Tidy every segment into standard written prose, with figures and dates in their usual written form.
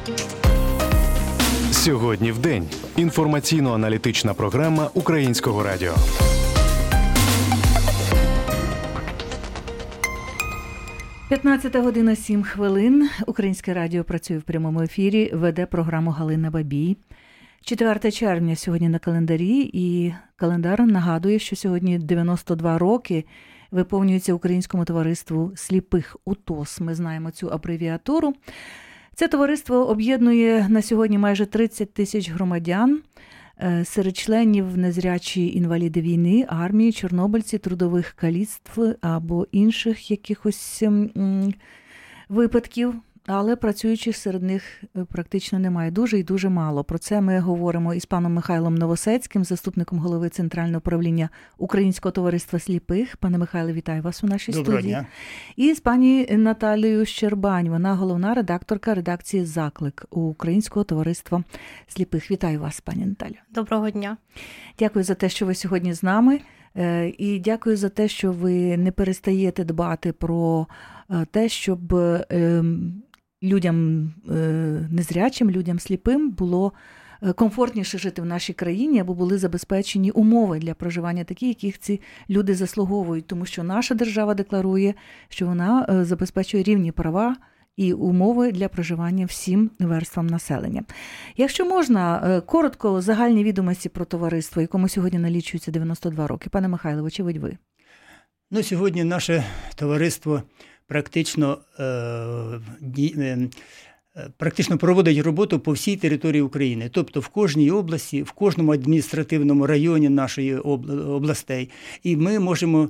Сьогодні в день. Інформаційно-аналітична програма Українського радіо. П'ятнадцята година 7 хвилин. Українське радіо працює в прямому ефірі, веде програму Галина Бабій. 4 червня сьогодні на календарі, і календар нагадує, що сьогодні 92 роки виповнюється Українському товариству сліпих УТОС. Ми знаємо цю абревіатуру. Це товариство об'єднує на сьогодні майже 30 тисяч громадян, серед членів незрячі інваліди війни, армії, чорнобильці, трудових каліцтв або інших якихось випадків, але працюючих серед них практично немає. Дуже і дуже мало. Про це ми говоримо із паном Михайлом Новосецьким, заступником голови Центрального управління Українського товариства сліпих. Пане Михайле, вітаю вас у нашій Доброго студії. дня. І з пані Наталією Щербань. Вона головна редакторка редакції «Заклик» Українського товариства сліпих. Вітаю вас, пані Наталю. Доброго дня. Дякую за те, що ви сьогодні з нами. І дякую за те, що ви не перестаєте дбати про те, щоб людям незрячим, людям сліпим було комфортніше жити в нашій країні, або були забезпечені умови для проживання такі, яких ці люди заслуговують. Тому що наша держава декларує, що вона забезпечує рівні права і умови для проживання всім верствам населення. Якщо можна, коротко загальні відомості про товариство, якому сьогодні налічується 92 роки. Пане Михайло, очевидь ви. Сьогодні наше товариство практично проводить роботу по всій території України. Тобто в кожній області, в кожному адміністративному районі нашої областей. І ми можемо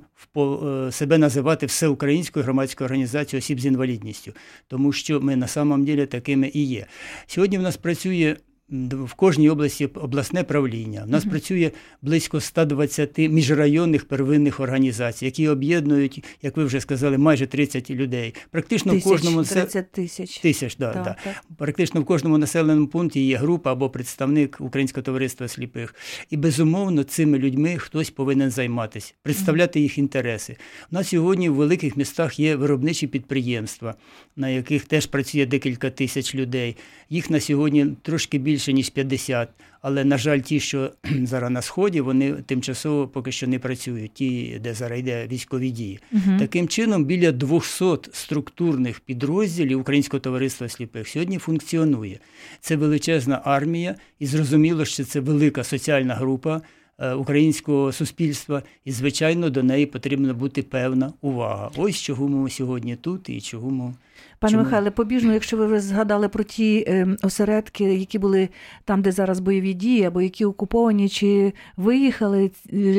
себе називати Всеукраїнською громадською організацією осіб з інвалідністю. Тому що ми на самом деле такими і є. Сьогодні в нас працює в кожній області обласне правління. У нас працює близько 120 міжрайонних первинних організацій, які об'єднують, як ви вже сказали, майже 30 людей. Практично в кожному 30 тисяч. Так. Практично в кожному населеному пункті є група або представник Українського товариства сліпих. І безумовно цими людьми хтось повинен займатися, представляти їх інтереси. У нас сьогодні в великих містах є виробничі підприємства, на яких теж працює декілька тисяч людей. Їх на сьогодні трошки більше, ніж 50. Але, на жаль, ті, що зараз на Сході, вони тимчасово поки що не працюють. Ті, де зараз йде військові дії. Таким чином, біля 200 структурних підрозділів Українського товариства сліпих сьогодні функціонує. Це величезна армія, і зрозуміло, що це велика соціальна група українського суспільства, і, звичайно, до неї потрібна бути певна увага. Ось чого ми сьогодні тут і чого ми... Пане Михайле, побіжно, якщо ви згадали про ті осередки, які були там, де зараз бойові дії, або які окуповані, чи виїхали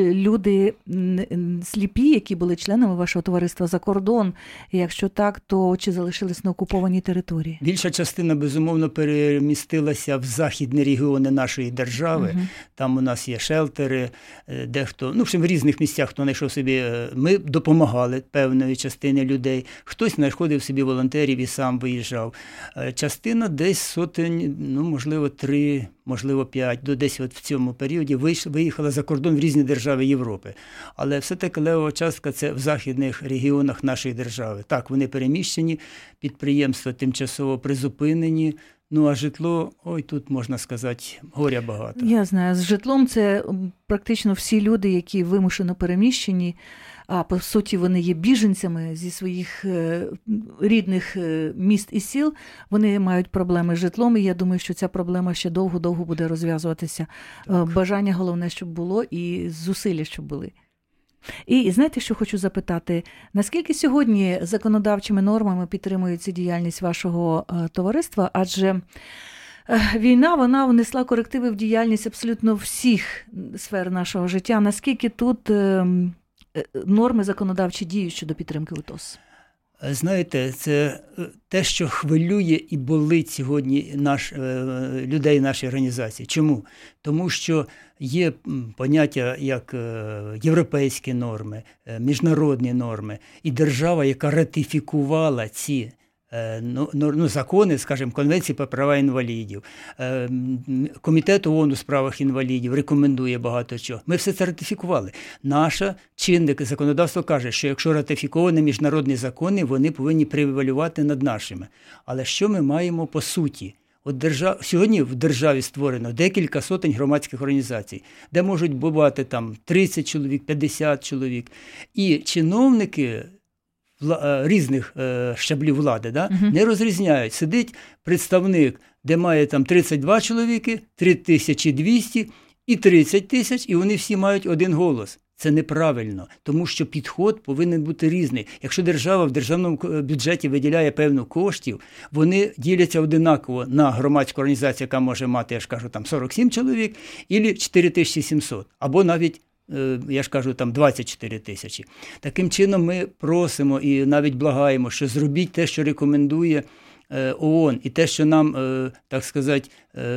люди сліпі, які були членами вашого товариства, за кордон? І якщо так, то чи залишились на окупованій території? Більша частина, безумовно, перемістилася в західні регіони нашої держави. Там у нас є шелтери, дехто, в різних місцях, хто знайшов собі. Ми допомагали певної частини людей. Хтось знаходив собі волонтерів і сам виїжджав. Частина десь сотень, можливо, 3, можливо, 5, десь в цьому періоді виїхала за кордон в різні держави Європи. Але все-таки левова частка – це в західних регіонах нашої держави. Так, вони переміщені, підприємства тимчасово призупинені, а житло, тут, можна сказати, горя багато. Я знаю, з житлом це практично всі люди, які вимушено переміщені, а по суті вони є біженцями зі своїх рідних міст і сіл, вони мають проблеми з житлом, і я думаю, що ця проблема ще довго-довго буде розв'язуватися. Так. Бажання головне, щоб було, і зусилля, щоб були. І знаєте, що хочу запитати? Наскільки сьогодні законодавчими нормами підтримується діяльність вашого товариства? Адже війна, вона внесла корективи в діяльність абсолютно всіх сфер нашого життя. Наскільки тут норми законодавчі діють щодо підтримки УТОС? Знаєте, це те, що хвилює і болить сьогодні людей нашої організації. Чому? Тому що є поняття як європейські норми, міжнародні норми, і держава, яка ратифікувала ці закони, скажімо, Конвенції про права інвалідів. Комітет ООН у справах інвалідів рекомендує багато чого. Ми все це ратифікували. Наше чинне законодавство каже, що якщо ратифіковані міжнародні закони, вони повинні превалювати над нашими. Але що ми маємо по суті? Сьогодні в державі створено декілька сотень громадських організацій, де можуть бувати там 30 чоловік, 50 чоловік. І чиновники різних щаблів влади не розрізняють. Сидить представник, де має там 32 чоловіки, 3200 і 30 тисяч, і вони всі мають один голос. Це неправильно, тому що підход повинен бути різний. Якщо держава в державному бюджеті виділяє певну коштів, вони діляться одинаково на громадську організацію, яка може мати, я ж кажу, там 47 чоловік, і 4700, або навіть, я ж кажу, там 24 тисячі. Таким чином ми просимо і навіть благаємо, що зробіть те, що рекомендує ООН, і те, що нам, так сказати,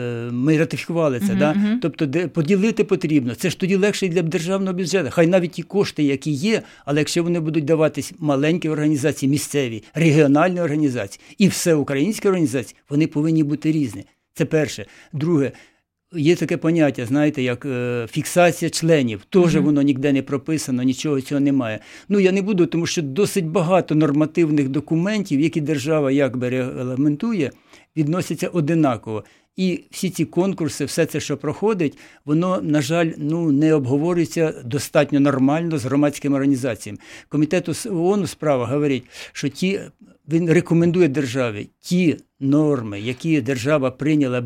ми ратифікували це, тобто поділити потрібно. Це ж тоді легше і для державного бюджету. Хай навіть ті кошти, які є, але якщо вони будуть даватись маленькі організації, місцеві, регіональні організації і всеукраїнські організації, вони повинні бути різні. Це перше. Друге, є таке поняття, знаєте, як фіксація членів. Теж воно ніде не прописано, нічого цього немає. Я не буду, тому що досить багато нормативних документів, які держава якби регламентує, відносяться одинаково. І всі ці конкурси, все це, що проходить, воно, на жаль, не обговорюється достатньо нормально з громадськими організаціями. Комітет ООН у справах говорить, що він рекомендує державі ті норми, які держава прийняла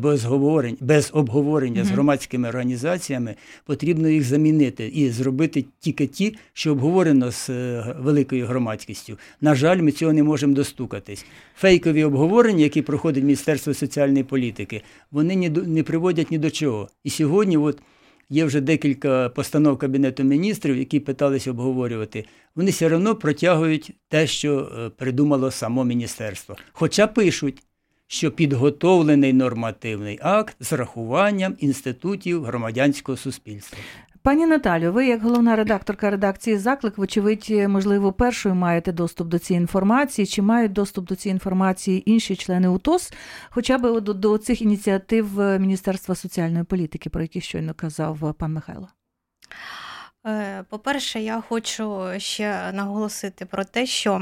без обговорення з громадськими організаціями, потрібно їх замінити і зробити тільки ті, що обговорено з великою громадськістю. На жаль, ми цього не можемо достукатись. Фейкові обговорення, які проходить Міністерство соціальної політики, вони не приводять ні до чого. І сьогодні є вже декілька постанов Кабінету міністрів, які питалися обговорювати. Вони все одно протягують те, що придумало само міністерство. Хоча пишуть, що підготовлений нормативний акт з рахуванням інститутів громадянського суспільства. Пані Наталю, ви як головна редакторка редакції «Заклик», вочевидь, можливо, першою маєте доступ до цієї інформації, чи мають доступ до цієї інформації інші члени УТОС, хоча б до цих ініціатив Міністерства соціальної політики, про які щойно казав пан Михайло? По-перше, я хочу ще наголосити про те, що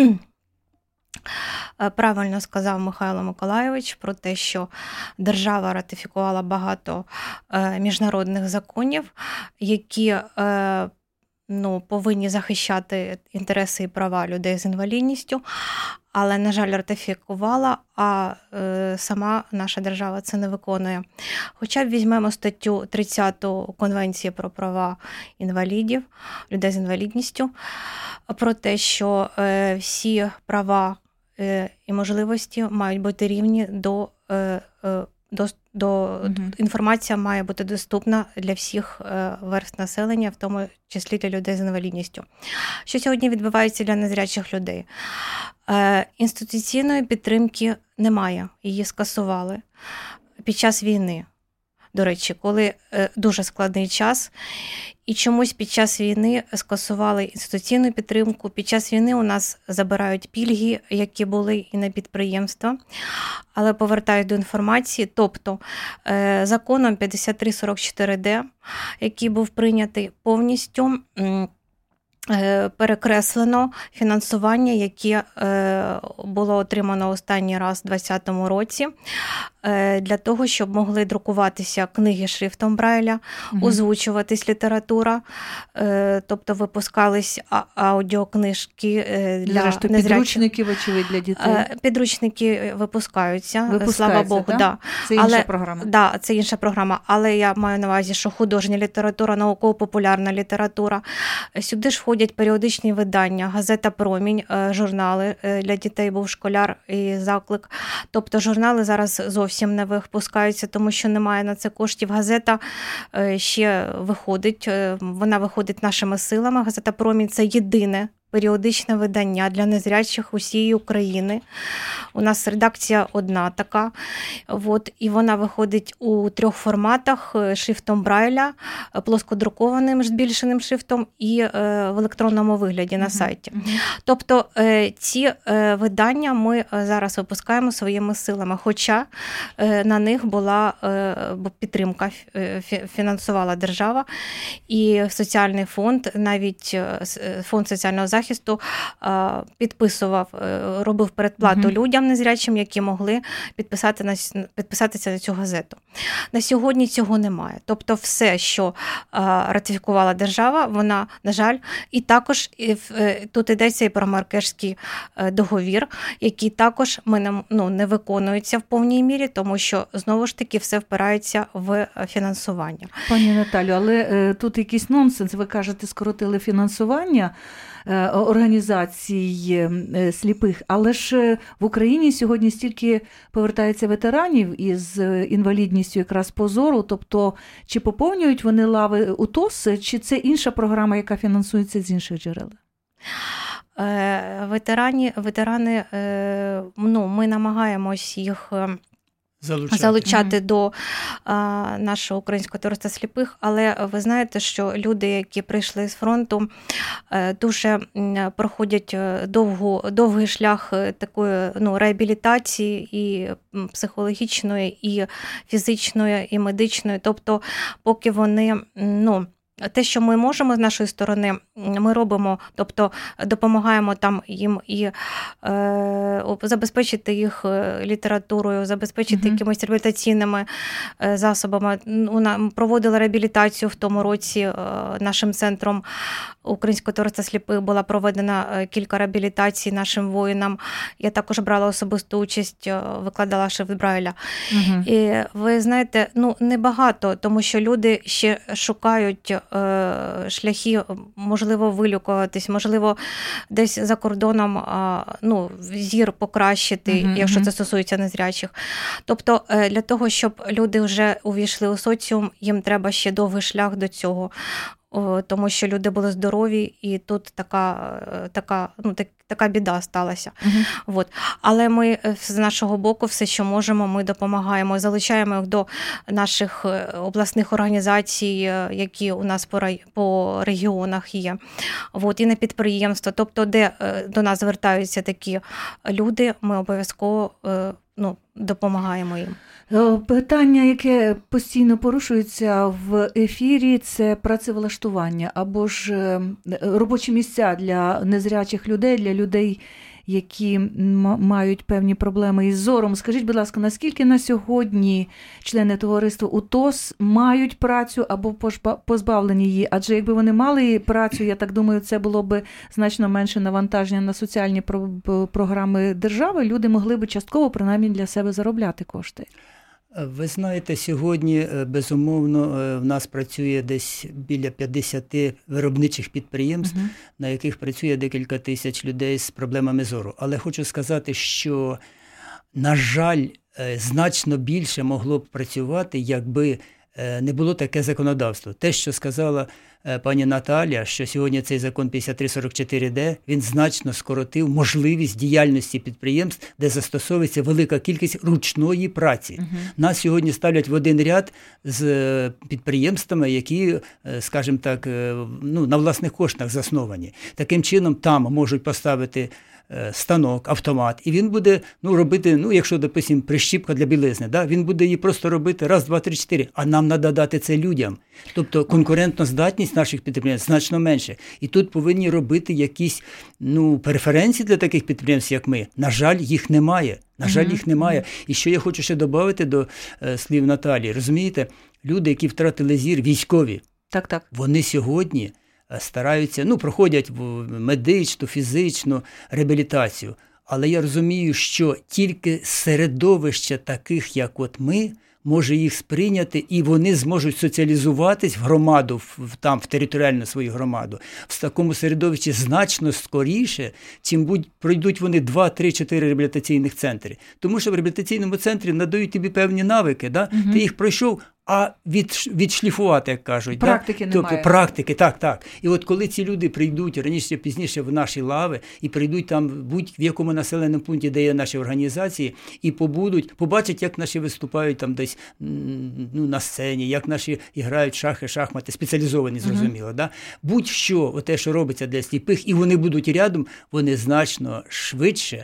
правильно сказав Михайло Миколайович про те, що держава ратифікувала багато міжнародних законів, які повинні захищати інтереси і права людей з інвалідністю, але, на жаль, ратифікувала, а сама наша держава це не виконує. Хоча б візьмемо статтю 30 Конвенції про права інвалідів, людей з інвалідністю, про те, що всі права і можливості мають бути рівні інформація має бути доступна для всіх верств населення, в тому числі для людей з інвалідністю. Що сьогодні відбувається для незрячих людей? Інституційної підтримки немає, її скасували під час війни. До речі, коли дуже складний час, і чомусь під час війни скасували інституційну підтримку. Під час війни у нас забирають пільги, які були і на підприємства. Але повертаюсь до інформації, тобто законом 5344-д, який був прийнятий, повністю перекреслено фінансування, яке було отримано останній раз у 2020 році, для того, щоб могли друкуватися книги шрифтом Брайля, озвучуватись література, тобто випускались аудіокнижки для незрячих. Підручники, вочевидь, для дітей? Підручники випускаються, слава Богу. Да? Це інша програма? Да, це інша програма, але я маю на увазі, що художня література, науково-популярна література. Сюди ж входять періодичні видання, газета «Промінь», журнали для дітей «Був школяр» і «Заклик». Тобто журнали зараз зовсім не випускаються, тому що немає на це коштів. Газета ще виходить, вона виходить нашими силами. Газета «Промінь» – це єдине періодичне видання для незрячих усієї України. У нас редакція одна така. І вона виходить у 3 форматах: шрифтом Брайля, плоскодрукованим збільшеним шрифтом і в електронному вигляді на сайті. Тобто ці видання ми зараз випускаємо своїми силами, хоча на них була підтримка, фінансувала держава і соціальний фонд, навіть фонд соціального захисту захисту підписував, робив передплату людям незрячим, які могли підписатися на цю газету. На сьогодні цього немає. Тобто все, що ратифікувала держава, вона, на жаль, і також тут йдеться і про Марракешський договір, який також не виконується в повній мірі, тому що, знову ж таки, все впирається в фінансування. Пані Наталю, але тут якийсь нонсенс. Ви кажете, скоротили фінансування організацій сліпих, але ж в Україні сьогодні стільки повертається ветеранів із інвалідністю якраз по зору, тобто чи поповнюють вони лави УТОС, чи це інша програма, яка фінансується з інших джерел? Ветерани, ми намагаємось їх залучати до нашого українського товариства сліпих, але ви знаєте, що люди, які прийшли з фронту, дуже проходять довгий шлях такої реабілітації і психологічної, і фізичної, і медичної. Тобто, поки вони, те, що ми можемо з нашої сторони, ми робимо, тобто допомагаємо там їм і забезпечити їх літературою, забезпечити якимись реабілітаційними засобами. Проводила реабілітацію в тому році нашим центром Українського товариства сліпих, була проведена кілька реабілітацій нашим воїнам. Я також брала особисту участь, викладала шрифт Брайля. І ви знаєте, небагато, тому що люди ще шукають шляхи, можливо, вилікуватись, можливо, десь за кордоном зір покращити, якщо це стосується незрячих. Тобто, для того, щоб люди вже увійшли у соціум, їм треба ще довгий шлях до цього, тому що люди були здорові, і тут така біда сталася. Але ми з нашого боку все, що можемо, ми допомагаємо, залучаємо їх до наших обласних організацій, які у нас по регіонах є, і на підприємства. Тобто, де до нас звертаються такі люди, ми обов'язково допомагаємо їм. Питання, яке постійно порушується в ефірі, це працевлаштування або ж робочі місця для незрячих людей, для людей, які мають певні проблеми із зором. Скажіть, будь ласка, наскільки на сьогодні члени товариства УТОС мають працю або позбавлені її? Адже якби вони мали працю, я так думаю, це було б значно менше навантаження на соціальні програми держави. Люди могли б частково, принаймні, для себе заробляти кошти. Ви знаєте, сьогодні, безумовно, в нас працює десь біля 50 виробничих підприємств, на яких працює декілька тисяч людей з проблемами зору. Але хочу сказати, що, на жаль, значно більше могло б працювати, якби не було таке законодавство. Те, що сказала пані Наталя, що сьогодні цей закон 5344-д, він значно скоротив можливість діяльності підприємств, де застосовується велика кількість ручної праці. Нас сьогодні ставлять в один ряд з підприємствами, які, скажімо так, на власних коштах засновані. Таким чином, там можуть поставити станок, автомат, і він буде робити, якщо, допустим, прищіпка для білизни, він буде її просто робити раз, два, три, чотири, а нам треба дати це людям. Тобто конкурентоздатність наших підприємств значно менше. І тут повинні робити якісь преференції для таких підприємств, як ми. На жаль, їх немає. Їх немає. І що я хочу ще додати до слів Наталії. Розумієте, люди, які втратили зір, військові, вони сьогодні стараються, проходять медичну, фізичну реабілітацію. Але я розумію, що тільки середовище таких, як ми, може їх сприйняти, і вони зможуть соціалізуватись в громаду, в територіальну свою громаду, в такому середовищі значно скоріше, чим пройдуть вони 2, 3, 4 реабілітаційних центри. Тому що в реабілітаційному центрі надають тобі певні навики, ти їх пройшов, а відшліфувати, як кажуть. Практики немає. Тобто практики, так. І от коли ці люди прийдуть раніше, пізніше в наші лави, і прийдуть там будь-в якому населеному пункті, де є наші організації, і побачать, як наші виступають там десь на сцені, як наші грають шахи, шахмати, спеціалізовані, зрозуміло. Будь-що, те, що робиться для сліпих, і вони будуть рядом, вони значно швидше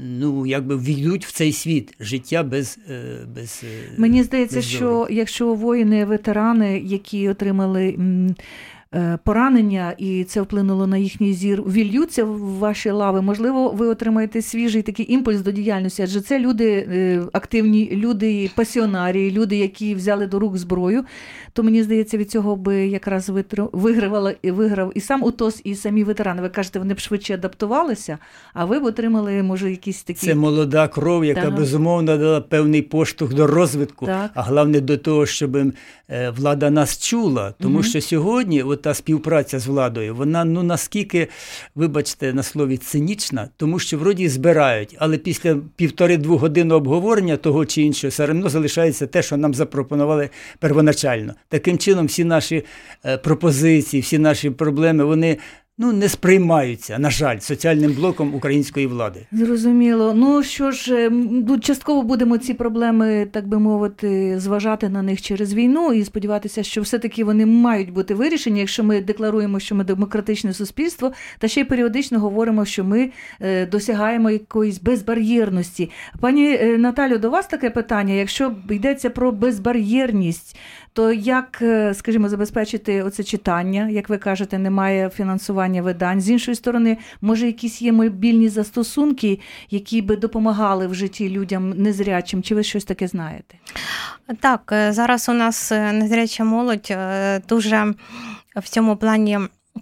війдуть в цей світ життя без Мені здається, що якщо воїни, ветерани, які отримали поранення, і це вплинуло на їхній зір, вільються в ваші лави, можливо, ви отримаєте свіжий такий імпульс до діяльності, адже це люди активні, люди пасіонарії, люди, які взяли до рук зброю, то мені здається, від цього би якраз виграв і сам УТОС, і самі ветерани. Ви кажете, вони б швидше адаптувалися, а ви б отримали, може, якісь такі... Це молода кров, яка, безумовно, дала певний поштовх до розвитку, а головне до того, щоб влада нас чула. Тому що сьогодні та співпраця з владою, вона, наскільки, вибачте на слові, цинічна, тому що вроді збирають, але після 1,5-2 години обговорення того чи іншого все одно залишається те, що нам запропонували первоначально. Таким чином, всі наші пропозиції, всі наші проблеми, вони не сприймаються, на жаль, соціальним блоком української влади. Зрозуміло. Ну що ж, частково будемо ці проблеми, так би мовити, зважати на них через війну і сподіватися, що все-таки вони мають бути вирішені, якщо ми декларуємо, що ми демократичне суспільство, та ще й періодично говоримо, що ми досягаємо якоїсь безбар'єрності. Пані Наталю, до вас таке питання. Якщо йдеться про безбар'єрність, то як, скажімо, забезпечити оце читання? Як ви кажете, немає фінансування видань. З іншої сторони, може, якісь є мобільні застосунки, які би допомагали в житті людям незрячим? Чи ви щось таке знаєте? Так, зараз у нас незряча молодь дуже в цьому плані,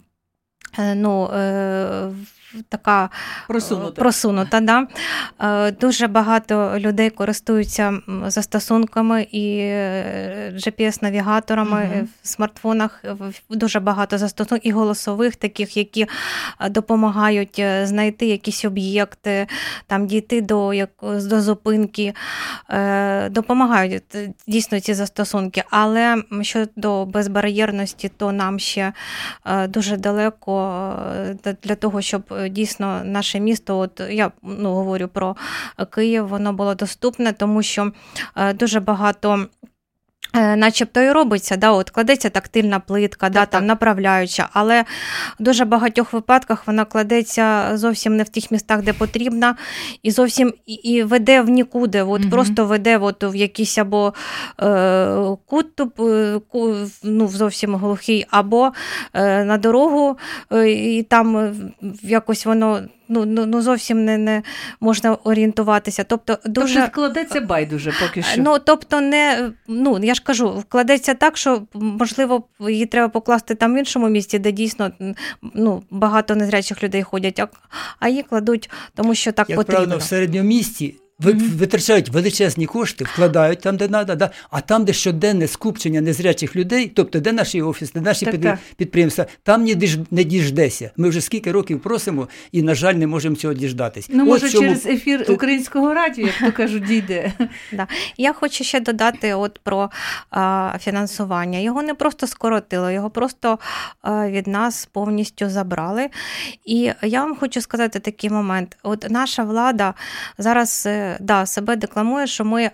така просунута, да. Дуже багато людей користуються застосунками і GPS-навігаторами в смартфонах, дуже багато застосунків і голосових таких, які допомагають знайти якісь об'єкти, там дійти до зупинки, допомагають дійсно ці застосунки, але щодо безбар'єрності, то нам ще дуже далеко для того, щоб дійсно наше місто, я говорю про Київ, воно було доступне, тому що дуже багато начебто і робиться, кладеться тактильна плитка, там направляюча, але в дуже багатьох випадках вона кладеться зовсім не в тих містах, де потрібна, і зовсім і веде в нікуди, просто веде в якийсь або кут, зовсім глухий, або на дорогу, і там якось воно зовсім не можна орієнтуватися. Тобто вкладеться байдуже поки що. Я ж кажу, вкладеться так, що, можливо, її треба покласти там в іншому місці, де дійсно багато незрячих людей ходять, а її кладуть, тому що так потрібно. Як правильно, в середньому місті витрачають величезні кошти, вкладають там, де треба, а там, де щоденне скупчення незрячих людей, тобто де наші офіси, де наші підприємства, там не діждеся. Ми вже скільки років просимо і, на жаль, не можемо цього діждатись. Може, через ефір Українського радіо, як то кажуть, дійде. Я хочу ще додати про фінансування. Його не просто скоротили, його просто від нас повністю забрали. І я вам хочу сказати такий момент. Наша влада зараз себе декламує, що ми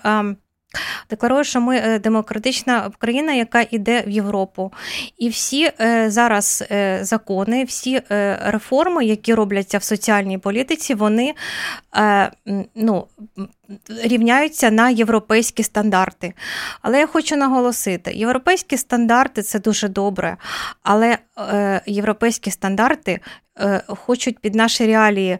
демократична країна, яка йде в Європу. І всі зараз закони, всі реформи, які робляться в соціальній політиці, вони рівняються на європейські стандарти. Але я хочу наголосити, європейські стандарти – це дуже добре, але європейські стандарти хочуть під наші реалії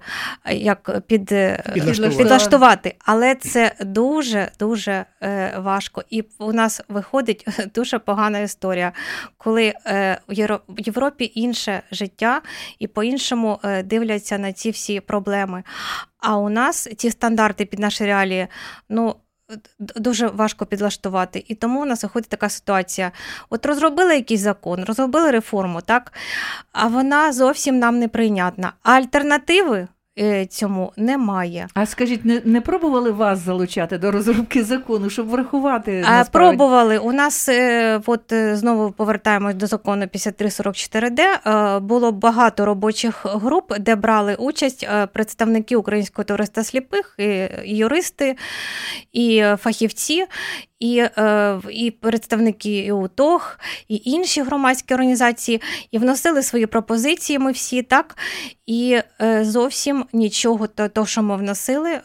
підлаштувати. Але це дуже важко. І у нас виходить дуже погана історія, коли в Європі інше життя і по-іншому дивляться на ці всі проблеми. А у нас ці стандарти під наші реалії, дуже важко підлаштувати. І тому у нас виходить така ситуація. Розробили якийсь закон, розробили реформу, так? А вона зовсім нам неприйнятна. А альтернативи цьому немає. А скажіть, не пробували вас залучати до розробки закону, щоб врахувати? Пробували. У нас, знову повертаємось до закону 5344-д, було багато робочих груп, де брали участь представники Українського товариства сліпих, і юристи, і фахівці. і представники і УТОГ, і інші громадські організації, і вносили свої пропозиції ми всі, так, і зовсім нічого того, що ми вносили,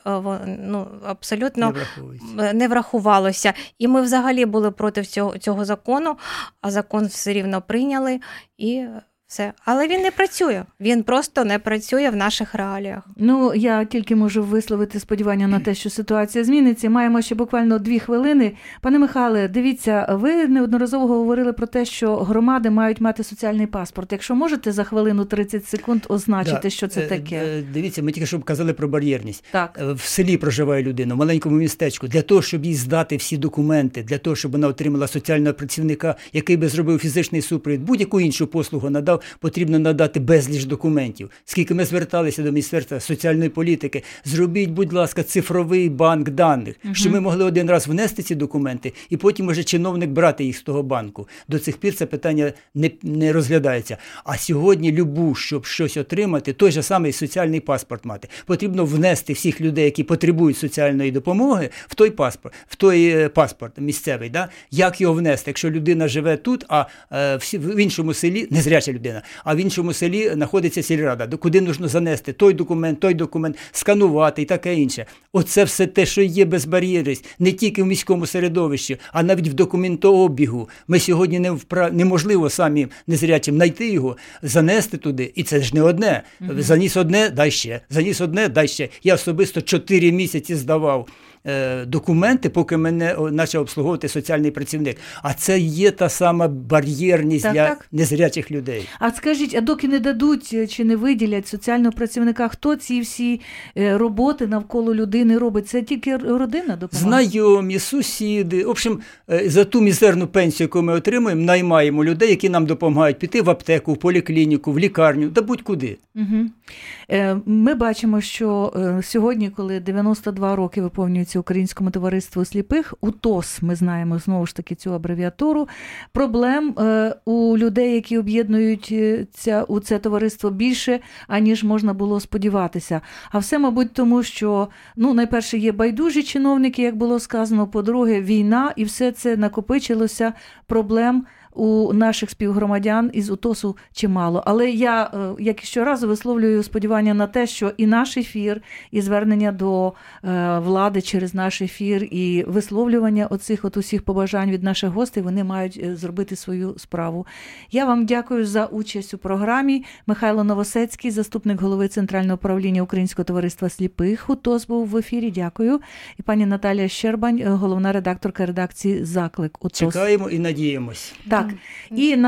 абсолютно не врахувалося. І ми взагалі були проти цього закону, а закон все рівно прийняли, і все. Але він не працює. Він просто не працює в наших реаліях. Я тільки можу висловити сподівання на те, що ситуація зміниться. Маємо ще буквально 2 хвилини. Пане Михайле, дивіться, ви неодноразово говорили про те, що громади мають мати соціальний паспорт. Якщо можете за хвилину 30 секунд означити, що це таке? Дивіться, ми тільки що казали про бар'єрність. Так. В селі проживає людина, в маленькому містечку. Для того, щоб їй здати всі документи, для того, щоб вона отримала соціального працівника, який би зробив фізичний супровід, будь-яку іншу послугу надав, потрібно надати безліч документів. Скільки ми зверталися до Міністерства соціальної політики, зробіть, будь ласка, цифровий банк даних, щоб ми могли один раз внести ці документи, і потім може чиновник брати їх з того банку. До цих пір це питання не розглядається. А сьогодні щоб щось отримати, той же самий соціальний паспорт мати. Потрібно внести всіх людей, які потребують соціальної допомоги, в той паспорт місцевий. Да? Як його внести? Якщо людина живе тут, а в іншому селі, незряча людина, а в іншому селі знаходиться сільрада, куди потрібно занести той документ, сканувати і таке інше. Оце все те, що є безбар'єрність, не тільки в міському середовищі, а навіть в документообігу. Ми сьогодні неможливо самі незрячим знайти його, занести туди, і це ж не одне. Заніс одне, дай ще. Заніс одне, дай ще. Я особисто 4 місяці здавав документи, поки мене почав обслуговувати соціальний працівник. А це є та сама бар'єрність для незрячих людей. А скажіть, а доки не дадуть чи не виділять соціального працівника, хто ці всі роботи навколо людини робить? Це тільки родина допомагає? Знайомі, сусіди. В общем, за ту мізерну пенсію, яку ми отримуємо, наймаємо людей, які нам допомагають піти в аптеку, в поліклініку, в лікарню, да будь-куди. Ми бачимо, що сьогодні, коли 92 роки виповнюється Українському товариству сліпих, УТОС, ми знаємо знову ж таки цю абревіатуру, проблем у людей, які об'єднуються у це товариство, більше, аніж можна було сподіватися. А все, мабуть, тому, що, найперше, є байдужі чиновники, як було сказано, по-друге, війна, і все це накопичилося проблем у наших співгромадян із УТОСу чимало. Але я, як і щоразу, висловлюю сподівання на те, що і наш ефір, і звернення до влади через наш ефір, і висловлювання оцих усіх побажань від наших гостей, вони мають зробити свою справу. Я вам дякую за участь у програмі. Михайло Новосецький, заступник голови Центрального управління Українського товариства сліпих, УТОС, був в ефірі. Дякую. І пані Наталія Щербань, головна редакторка редакції «Заклик» УТОС. Чекаємо і надіємось. Так. І